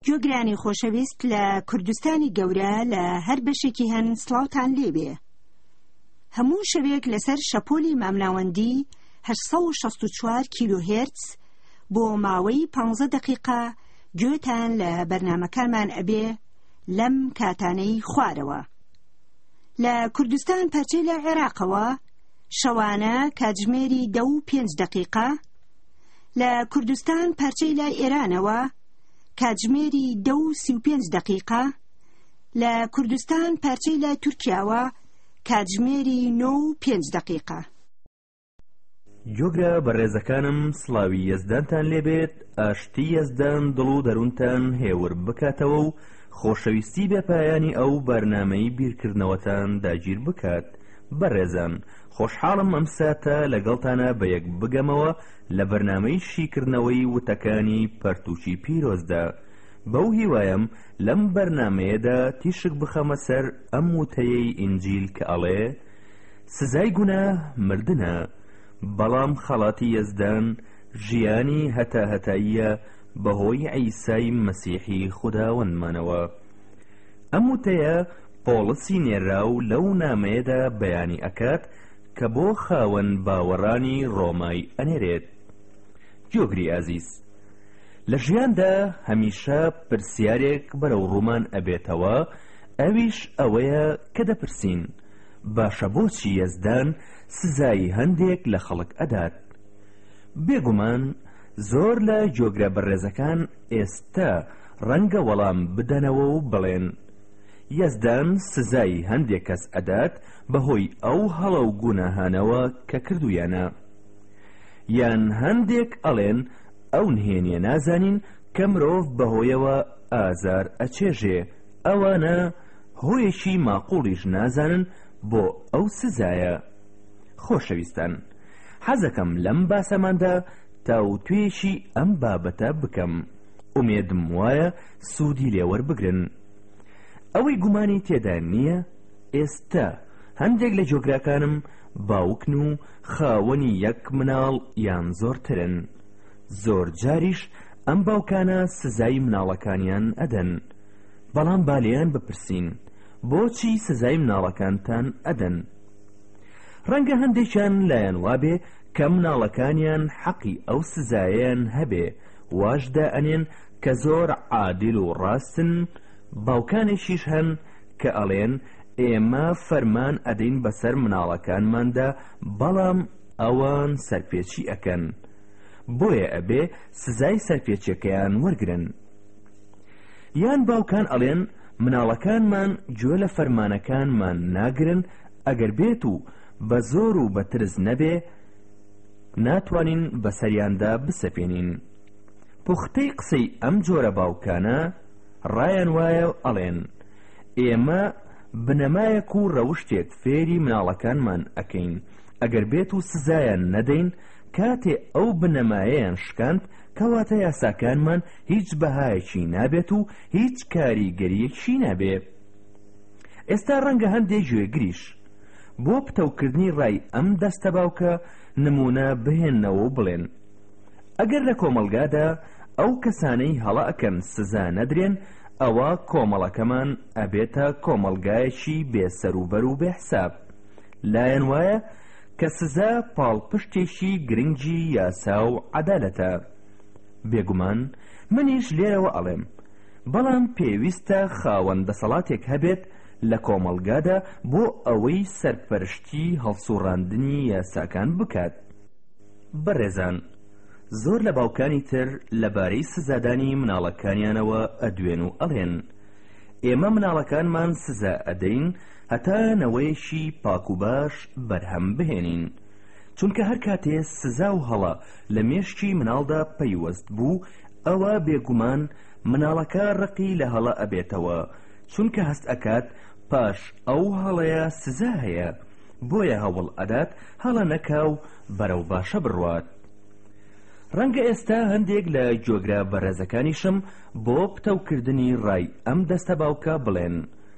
گوێگرانی خۆشەویست لە کوردستانی گەورە لە هەر بەشێکی هەن سڵاوتان لێبێ. هەموو شەوێک لەسەر شەپۆلی مامناوەندی 864 کیلۆهێرتز بۆ ماوەی 15 دقیقە گوێتان لە بەرنامەکانمان ئەبێ لەم کاتانەی خوارەوە. لە کوردستان پەرچەی لە عێراقەوە شەوانە کاتژمێری 2 و 5 دقیقە، لە کوردستان پەرچەی لە ئێرانەوە کاتژمێری 2 و 35 دقیقە، لە کوردستان پەرچەی لە تورکیاوە کاتژمێری 9 و 5 دقیقە. جۆگرە بەڕێزەکانم، سڵاوی یەزدانتان لێبێت، ئاشتی یەزدان دڵ و دەروونتان هێور بکاتەوە و خۆشەویستی بێپایانی ئەو بەرنامەی بیرکردنەوەتان داگیر بکات. بەڕێزان، خۆشحاڵم ئەم ساتە لەگەڵتانە بە یەک بگەمەوە لە بەرنامەی شیکردنەوەی وتەکانی پەرتووکی پیرۆزدا. بەو هیوایم لەم بەرنامەیەدا تیشک بخەمە سەر ئەم وتەیەی ئینجیل کە ئەڵێ سزای گوناه مردنە، بەڵام خەڵاتی یەزدان ژیانی هەتاهەتاییە بەهۆی عیسای مەسیحی خوداوەندمانەوە. ئەم وتەیە پۆڵسی نێراو لەو نامەیەدا بەیانی ئەکات کە بۆ خاوەن باوەڕانی ڕۆمای ئەنێرێت. جۆگری ئازیز، لە ژیاندا هەمیشە پرسیارێک بەرەو ڕوومان ئەبێتەوە، ئەویش ئەوەیە کە دەپرسین باشە بۆچی یەزدان سزای هەندێک لە خەڵک ئەدات؟ بێگومان زۆر لە جۆگرە بەڕێزەکان ئێستا ڕەنگە وەڵام بدەنەوە و بڵێن یەزدان سزای هەندێک کەس ئەدات بەهۆی ئەو هەڵە و گوناهانەوە کە کردویانە، یان هەندێک ئەڵێن ئەو نهێنیە نازانین کە مرۆڤ بەهۆیەوە ئازار ئەچێژێ، ئەوانە هۆیەکی ماقوڵیش نازانن بۆ ئەو سزایە. خۆشەویستان، حەزەکەم لەم باسەماندا تاوتوێشی ئەم بابەتە بکەم، ئومێدم وایە سوودی لێوەربگرن. ئەوەی گومانی تێدا نییە ئێستا هەندێک لە جۆگراکانم باوکن و خاوەنی یەک مناڵ یان زۆرترن. زۆر جاریش ئەم باوکانە سزای مناڵەکانیان ئەدەن، بەڵام بالێیان بپرسین بۆچی سزای مناڵەکانتان ئەدەن؟ ڕەنگە هەندێکیان لایەن وابێ کە مناڵەکانیان حەقی ئەو سزاییان هەبێ، واشدا ئەنێن کە زۆر عادل و ڕاستن. باوکانێکیش هەن کە ئەڵێن ئێمە فەرمان ئەدەین بەسەر مناڵەکانماندا، بەڵام ئەوان سەرپێچی ئەکەن، بۆیە ئەبێ سزای سەرپێچیەکەیان وەرگرن. یان باوکان ئەڵێن مناڵەکانمان گوێ لە فەرمانەکانمان ناگرن، ئەگەر بێت و بە زۆر و بە ترس نەبێ ناتوانین بەسەریاندا بسەپێنین. پوختەی قسەی ئەم جۆرە باوکانە ڕایان وایە ئەڵێن ئێمە بنەمایەک و ڕەوشتێک فێری مناڵەکانمان ئەکەین، ئەگەر بێت و سزایان نەدەین، کاتێ ئەو بنەمایەیان شکاند کەواتە یاساکانمان هیچ بەهایەکی نابێت و هیچ کاریگەریەکی نابێ. ئێستا ڕەنگە هەندێک گوێگریش بۆ پتەوکردنی ڕای ئەم دەستە باوکە نمونە بهێننەوە و بڵێن ئەگەر لە کۆمەلگادا ئەو کەسانەی هەڵە ئەکەن سزا نەدرێن، ئەوە کۆمەڵەکەمان ئەبێتە کۆمەلگایەکی بێسەروبەر و بێحساب. لایەن وایە کە سزا پاڵپشتێکی گرنگی یاسا و عەدالەتە. بێگومان منیش لێرەوە ئەڵێم، بەڵام پێویستە خاوەن دەسەڵاتێک هەبێت لە کۆمەلگادا بۆ ئەوەی سەرپەرشتی هەڵسوڕاندنی یاساکان بکات. بەڕێزان، زۆر لە باوکانی تر لەبارەی سزادانی مناڵەکانیانەوە ئەدوێن و ئەڵێن ئێمە مناڵەکانمان سزا ئەدەین هەتا نەوەیەکی پاک و باش بەرهەم بهێنین، چونکە هەر کاتێ سزا و هەڵە لە مێشکی مناڵدا پەیوەست بوو، ئەوە بێگومان مناڵەکە ڕقی لە هەڵە ئەبێتەوە، چونکە هەست ئەکات پاش ئەو هەڵەیە سزا هەیە، بۆیە هەوڵ ئەدات هەڵە نەکاو بەرەو باشە بڕوات. ڕەنگە ئێستا هەندێک لە جۆگرا بەڕێزەکانیشم بۆ پتەوکردنی ڕای ئەم دەستە باوکە بڵێن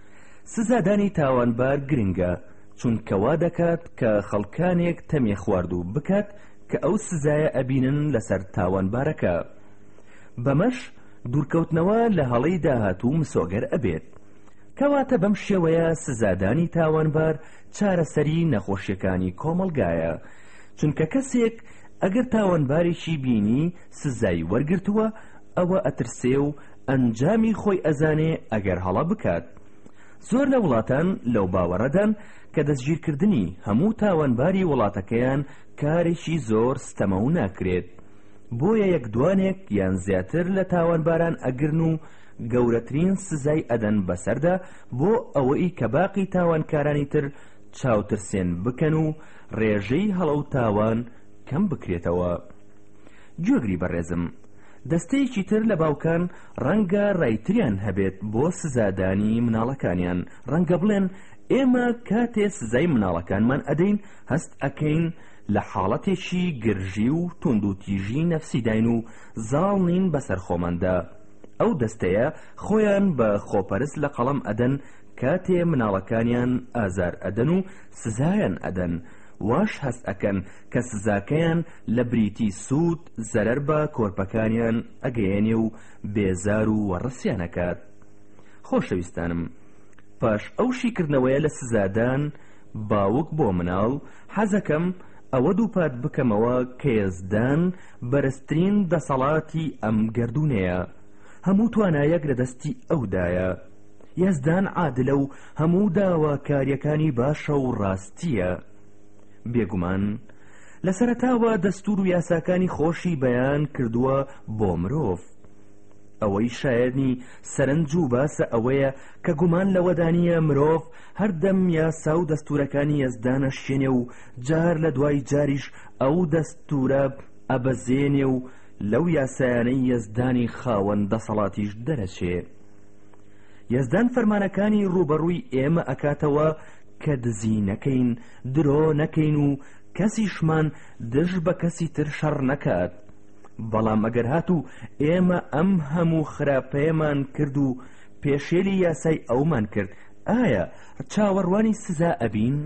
سزادانی تاوانبار گرنگە، چونکە وا دەکات کە خەڵکانێک تەمێ خواردوو بکات کە ئەو سزایە ئەبینن لەسەر تاوانبارەکە. بەمەش دوورکەوتنەوە لە هەڵەی داهاتوو مسۆگەر ئەبێت. کەواتە بەم شێوەیە سزادانی تاوانبار چارەسەری نەخۆشیەکانی کۆمەلگایە، چونکە کەسێک ئەگەر تاوانبارێکی بینی سزای وەرگرتووە ئەوە ئەترسێ و ئەنجامی خۆی ئەزانێ ئەگەر هەڵە بکات. زۆر لە وڵاتان لەو باوەڕەدان کە دەستگیرکردنی هەموو تاوانباری وڵاتەکەیان کارێکی زۆر ستەمە و ناکرێت، بۆیە یەکدوانێک یان زیاتر لە تاوانباران ئەگرن و گەورەترین سزای ئەدەن بەسەردا بۆ ئەوەی کە باقی تاوانکارانی تر چاوترسێن بکەن و ڕێژەی هەڵە و تاوان کەم بکرێتەوە. گوێگری بەڕێزم، دەستەیەکی تر لە باوکان ڕەنگە ڕایتریان هەبێت بۆ سزادانی مناڵەکانیان. ڕەنگە بڵێن ئێمە کاتێ سزای مناڵەکانمان ئەدەین هەست ئەکەین لە حاڵەتێکی گرژی و توند و تیژی نەفسیداین و زاڵ نین بەسەر خۆماندا. ئەو دەستەیە خۆیان بە خۆپەرست لە قەڵەم ئەدەن کاتێ مناڵەکانیان ئازار ئەدەن و سزایان ئەدەن، واش هەست ئەکەن کە سزاکەیان لە بریتی سوود زەرەر بە کۆرپەکانیان ئەگەیەنێ و بێزار و وەڕسیانەکات. خۆشەویستانم، پاش ئەو شیکردنەوەیە لە سزادان باوک بۆ مناڵ، حەزەکەم ئەوە دووپات بکەمەوە کە یەزدان بەرزترین دەسەڵاتی ئەم گەردوونەیە. هەموو توانایەک لە دەستی ئەودایە. یەزدان عادلە و هەموو داواکاریەکانی باشە و ڕاستیە. بێگومان لە سەرەتاوە دەستور و یاساکانی خۆشی بەیان کردووە بۆ مرۆڤ. ئەوەی شایەنی سەرنج و باسە ئەوەیە کە گومان لەوەدانیە مرۆڤ هەردەم یاسا و دەستورەکانی یەزدانە شوێنێ و جار لە دوای جاریش ئەو دەستورە ئەبەزێنێ و لەو یاسایانەی یەزدانی خاوەن دەسەڵاتیش دەرەچێ. یەزدان فەرمانەکانی ڕوبەڕووی ئێمە ئەکاتەوە کە دزی نەکەین، درۆ نەکەین و کەسیشمان دژ بە کەسی تر شەڕ نەکات. بەڵام ئەگەر هاتوو ئێمە ئەم هەموو خراپەیەمان کرد و پێشێلی یاسای ئەومان کرد، ئایا چاوەڕوانی سزا ئەبین؟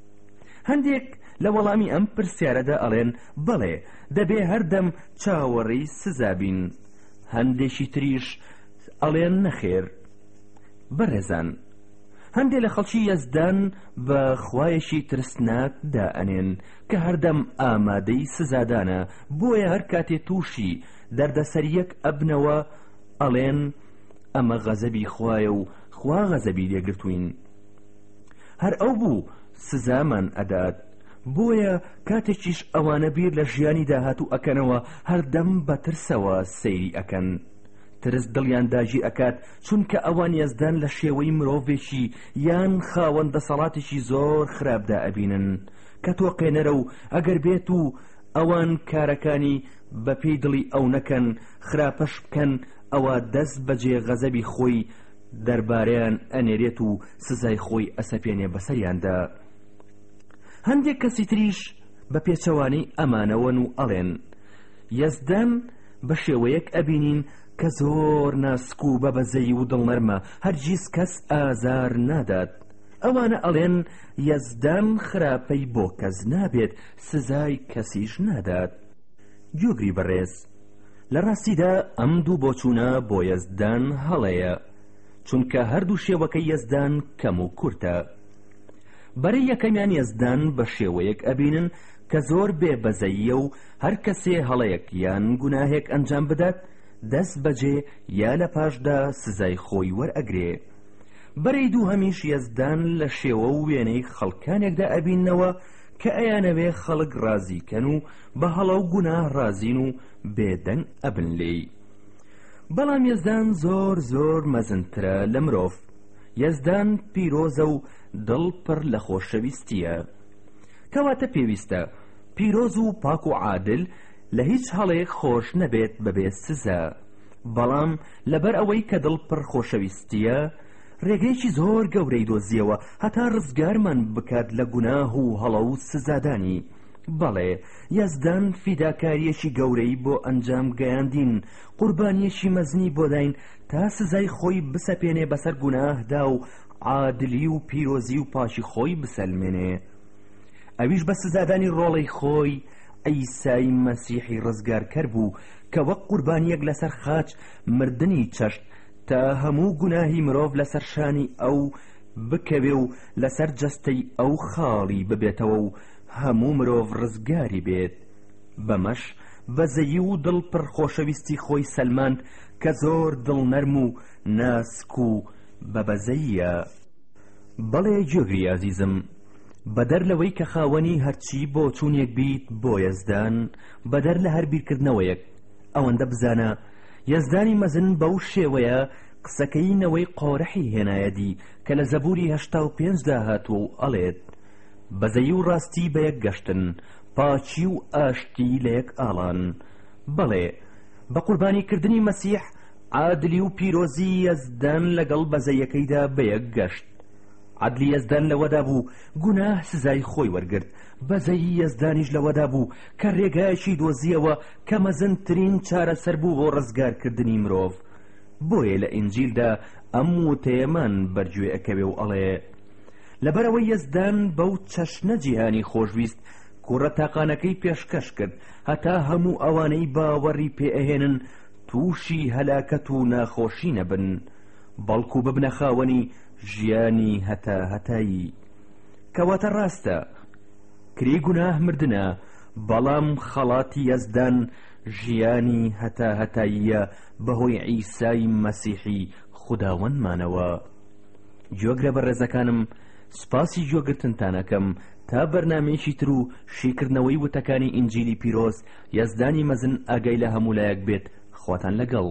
هەندێک لە وەڵامی ئەم پرسیارەدا ئەڵێن بەڵێ دەبێ هەردەم چاوەڕی سزا بین. هەندێکی تریش ئەڵێن نەخێر. بەڕێزان، هەندێک لە خەڵکی یەزدان بە خوایەکی ترسناک دائەنێن کە هەردەم ئامادەی سزادانە، بۆیە هەر کاتێ تووشی دەردەسەریەک ئەبنەوە ئەڵێن ئەمە غەزەبی خوایە و خوا غەزەبی لێگرتوین. هەر ئەو بوو سزامان ئەدات. بۆیە کاتێکیش ئەوانە بیر لە ژیانی داهاتوو ئەکەنەوە هەردەم بە ترسەوە سەیری ئەکەن. ترس دڵیان داژی ئەکات، چونکە ئەوان یەزدان لە شێوەی مرۆڤێکی یان خاوەن دەسەڵاتێکی زۆر خراپدا ئەبینن کە تۆقێنەرە و ئەگەر بێت و ئەوان کارەکانی بە پێی دڵی ئەو نەکەن، خراپەش بکەن، ئەوە دەست بەجێ غەزەبی خۆی دەربارەیان ئەنێرێت و سزای خۆی ئەسەپێنێ بەسەریاندا. هەندێک کەسی تریش بە پێچەوانی ئەمانەوەن و ئەڵێن یەزدان بە شێوەیەک ئەبینین کە زۆر ناسک و بەبەزەی و دڵنەرمە، هەرگیز کەس ئازار نادات. ئەوانە ئەڵێن یەزدان خراپەی بۆ کەس نابێت، سزای کەسیش نادات. گوێگری بەڕێز، لە ڕاستیدا ئەم دوو بۆچوونە بۆ یەزدان هەڵەیە، چونکە هەردوو شێوەکەی یەزدان کەم و کورتە. بەرەی یەکەمیان یەزدان بە شێوەیەک ئەبینن کە زۆر بێبەزەییە و هەر کەسێ هەڵەیەک یان گوناهێک ئەنجام بدات دەست بەجێ یا لە پاشدا سزای خۆی وەرئەگرێ. بەرەی دوو هەمیش یەزدان لە شێوە و وێنەی خەڵکانێکدا ئەبینەوە کە ئەیانەوێ خەڵک ڕازیکەن و بە هەڵە و گوناه ڕازین و بێدەنگ ئەبن لێی. بەڵام یەزدان زۆر زۆر مەزنترە لە مرۆڤ. یەزدان پیرۆزە و دڵ پڕ لە خۆشەویستیە. کەواتە پێویستە پیرۆز و پاک و عادل لە هیچ هەڵەیەک خۆش نەبێت بەبێ سزا. بەڵام لەبەر ئەوەی کە دڵ پڕ خۆشەویستیە ڕێگەیەکی زۆر گەورەی دۆزیەوە هەتا ڕزگارمان بکات لە گوناه و هەڵە و سزادانی. بەڵێ یەزدان فیداکاریەکی گەورەی بۆ ئەنجام گەیاندین، قوربانیەکی مەزنی بۆ داین تا سزای خۆی بسەپێنێ بەسەر گوناهدا و عادلی و پیرۆزی و پاشی خۆی بسەلمێنێ. ئەویش بە سزادانی ڕۆڵەی خۆی ئەیسای مەسیحی ڕزگارکەر بوو کە وەک قوربانیەک لەسەر خاچ مردنی چەشت تا هەموو گوناهی مرۆڤ لەسەر شانی ئەو بکەوێ و لەسەر جەستەی ئەو خاڵی ببێتەوە و هەموو مرۆڤ ڕزگاری بێت. بەمەش بەزەیی و دڵ پڕ خۆشەویستی خۆی سەلماند کە زۆر دڵنەرم و ناسک و بەبەزەییە. بەڵێ گوێگری عەزیزم، بەدەر لەوەی کە خاوەنی هەرچی بۆ چوونێک بیت بۆ یەزدان، بەدەر لە هەر بیرکردنەوەیەک ئەوەندە بزانە یەزدانی مەزن بەو شێوەیە قسەکەینەوەی قۆرەحی هێنایەدی کە لە زەبوری 85دا هاتووە و ئەڵێت: بەزەیی و ڕاستی بە یەک گەشتن، پاچی و ئاشتی لە یەک ئاڵان. بەڵێ بە قوربانیکردنی مەسیح عادلی و پیرۆزی یەزدان لەگەڵ بەزەیەکەیدا بە یەک گەشت. عادلی یەزدان لەوەدا بوو گوناه سزای خۆی وەرگرت، بەزەیی یەزدانیش لەوەدا بوو کە ڕێگایەکی دۆزیەوە کە مەزنترین چارەسەر بوو بۆ ڕزگارکردنی مرۆڤ. بۆیە لە ئینجیلدا ئەم وتەیەمان بەرگوێ ئەکەوێ و ئەڵێ: لەبەرەوەی یەزدان بەو چەشنە جیهانی خۆشویست کوڕە تاقانەکەی پێشکەش کرد هەتا هەموو ئەوانەی باوەڕی پێ ئەهێنن تووشی هەلاکەت و ناخۆشی نەبن، بەڵکو ببنە خاوەنی ژیانی هەتا هەتایی. کەواتە ڕاستە کری گوناه مردنە، بەڵام خەڵاتی یەزدان ژیانی هەتا هەتاییە بەهۆی عیسای مەسیحی خوداوەندمانەوە. گوێگرە بەڕێزەکانم، سوپاسی گوێگرتنتانەکەم تا بەرنامەیەکی تر و شیکردنەوەی وتەکانی ئینجیلی پیرۆز یەزدانی مەزن ئاگای لە هەموو لایەک بێت. خواتان لەگەڵ.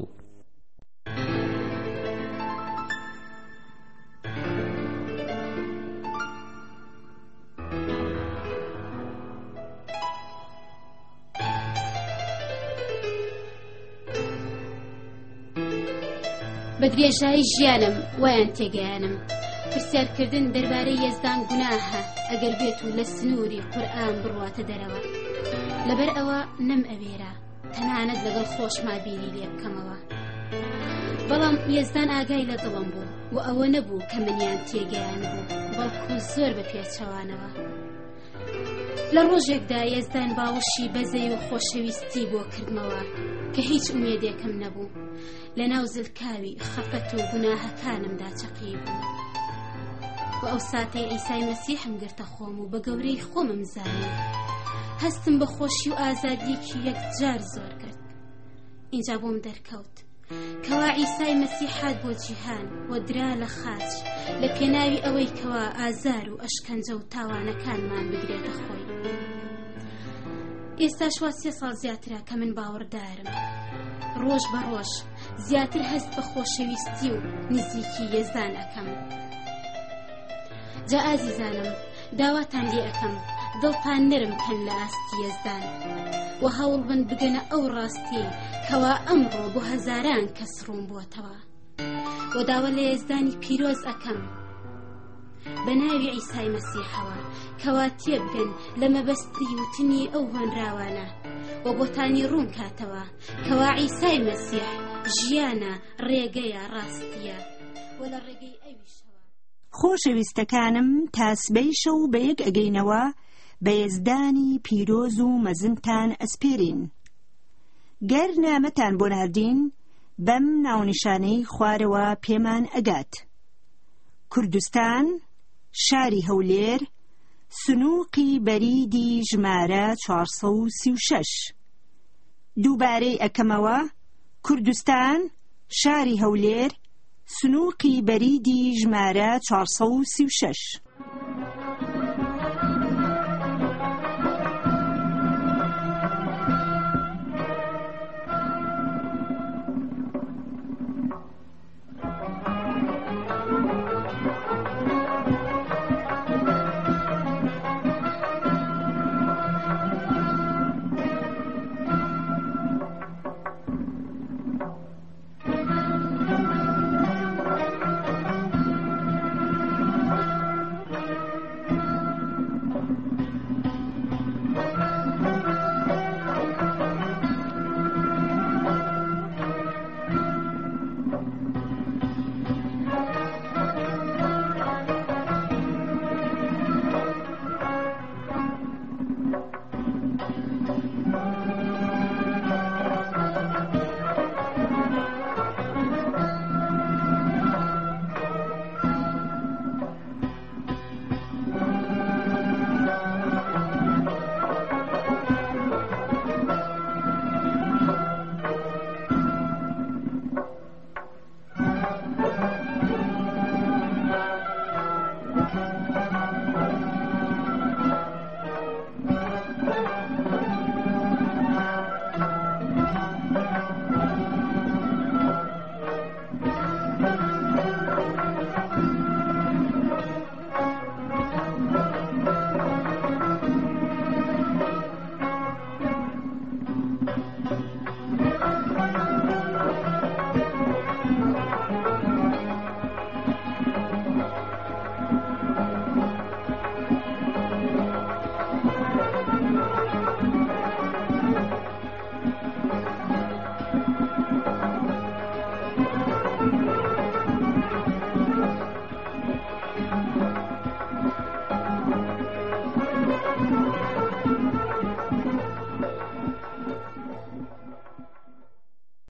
بە درێژایی ژیانم وایان تێگەیانم. پرسیارکردن دەربارەی یەزدان گوناهە ئەگەر بێت و لە سنووری قورئان بڕواتە دەرەوە. لەبەر ئەوە نەم ئەوێرە تەنانەت لەگەڵ خۆشما بینی لێ بکەمەوە. بەڵام یەزدان ئاگای لە دڵم بوو و ئەوە نەبوو کە منیان تێگەیان بوو، بەڵکو زۆر بە پێچەوانەوە. لە ڕۆژێکدا یەزدان باوشی بەزەی و خۆشەویستی بۆ کردمەوە کە هیچ ئومێدێکم نەبوو. لە ناو زلکاوی خەفەت و گوناهەکانمدا چەقی بوو و ئەو ساتەی عیسای مەسیحم گرتە خۆم و بە گەورەی خۆمم زانی. هەستم بە خۆشی و ئازادیەکی یەکجار زۆر کرد. اینجا بۆم دەرکەوت کەوا عیسای مەسیح هات بۆ جیهان و درا لە خاچ لە پێناوی ئەوەی کەوا ئازار و ئەشکەنجە و تاوانەکانمان بگرێتە خۆی. ئێستا شوا 3 ساڵ زیاترە کە من باوەڕدارم. ڕۆژ بە ڕۆژ زیاتر هەست بە خۆشەویستی و نزیکی یەزدان ئەەکەم. جا ئازیزانم، داواتان لێ ئەەکەم دڵتان نرم کەن لە ئاستی یەزدان و هەوڵ بن بگەنە ئەو ڕاستی کەوا ئەمڕۆ بۆ هەزاران کەس ڕوون بووەتەوە و داوە لە یەزدانی پیرۆز ئەەکەم بە ناوی عیسای مەسیحەوە کەوا تێبگەن لە مەبەستی وتنی ئەو هۆنراوانە و بۆتانی ڕوون کاتەوە کەوا عیسای مەسیح ژیانە، ڕێگەیە، ڕاستیە و لە ڕێگەی ئەویشەوە. خۆشەویستەکانم، تاسبەی شەو بە یەک ئەگەینەوە بە یەزدانی پیرۆز و مەزنتان ئەسپێرین. گەر نامەتان بۆ ناردین بەم ناونیشانەی خوارەوە پێمان ئەگات: کوردستان، شاری هەولێر، سنووقی بەریدی ژمارە 436. دووبارەی ئەکەمەوە: کوردستان، شاری هەولێر، سنووقی بەریدی ژمارە 436.